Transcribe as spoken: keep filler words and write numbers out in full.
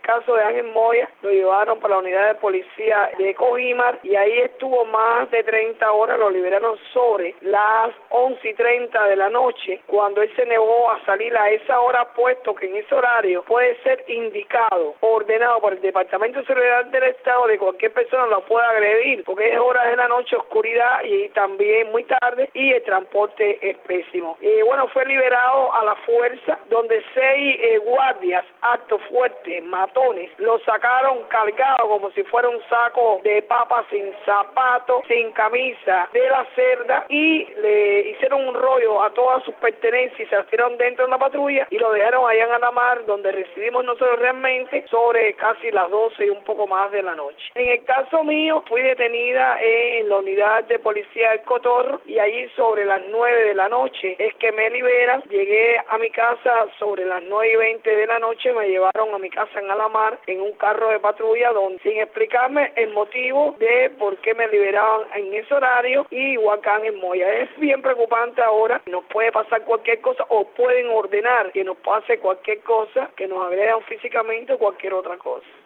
caso de Ángel Moya, lo llevaron para la unidad de policía de Cojimar y ahí estuvo más de treinta horas, lo liberaron sobre las once y treinta de la noche, cuando él se negó a salir a esa hora, puesto que en ese horario puede ser indicado, ordenado por el Departamento de Seguridad del Estado de cualquier persona lo pueda agredir, porque es horas de la noche, oscuridad y también muy tarde, y el transporte es pésimo. Y bueno, fue liberado a la fuerza, donde seis eh, guardias, actos fuertes, matones, lo sacaron cargado como si fuera un saco de papas, sin zapatos, sin camisa, de la cerda, y le hicieron un rollo a todas sus pertenencias y se las tiraron dentro de una patrulla y lo dejaron allá en Alamar, donde residimos nosotros realmente, sobre casi las doce y un poco más de la noche. En el caso mío, fui detenida en la unidad de policía del Cotorro y allí sobre las nueve de la noche es que me liberan. Llegué a mi casa sobre las nueve y veinte de la noche, me llevaron a mi casa en Alamar en un carro de patrulla, donde sin explicarme el motivo de por qué me liberaban en ese horario, y igual que Ángel Moya. Es bien preocupante ahora, nos puede pasar cualquier cosa o pueden ordenar que nos pase cualquier cosa, que nos agredan físicamente o cualquier otra cosa.